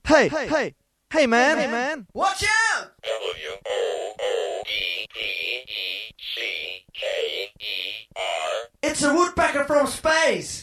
Hey, hey, hey, man. Hey, man. Watch out! WOOEECKER. It's a woodpecker from space!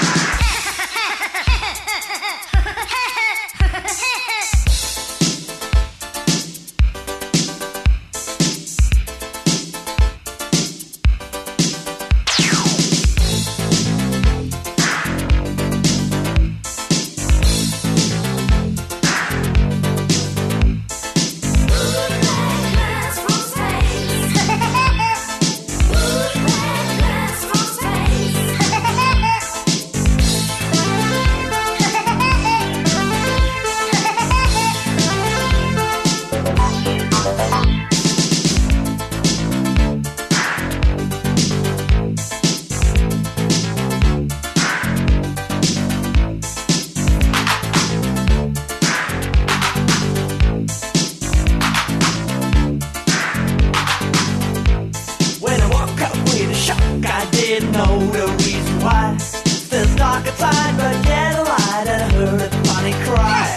I didn't know the reason why. Still dark outside, but yet a light, and I heard a funny cry.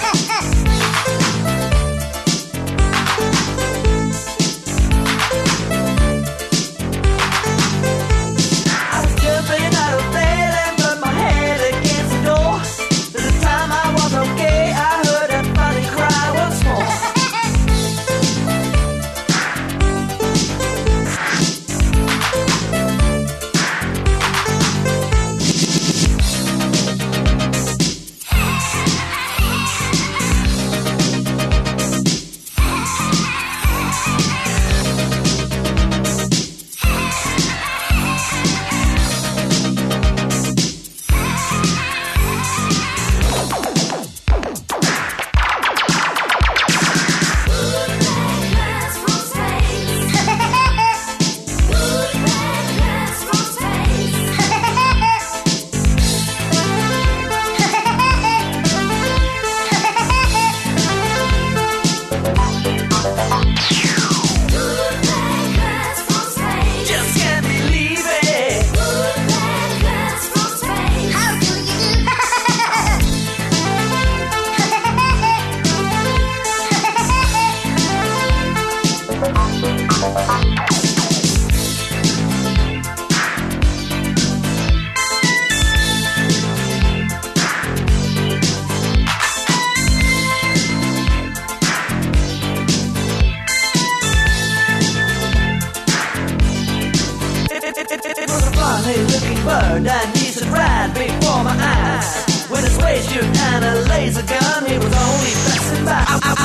I was jumping out of bed and put my head against the door. By the time I was okay, I heard that funny cry once more. Funny-looking bird that used to ride before my eyes. With his waist shoot and a laser gun, he was only passing by.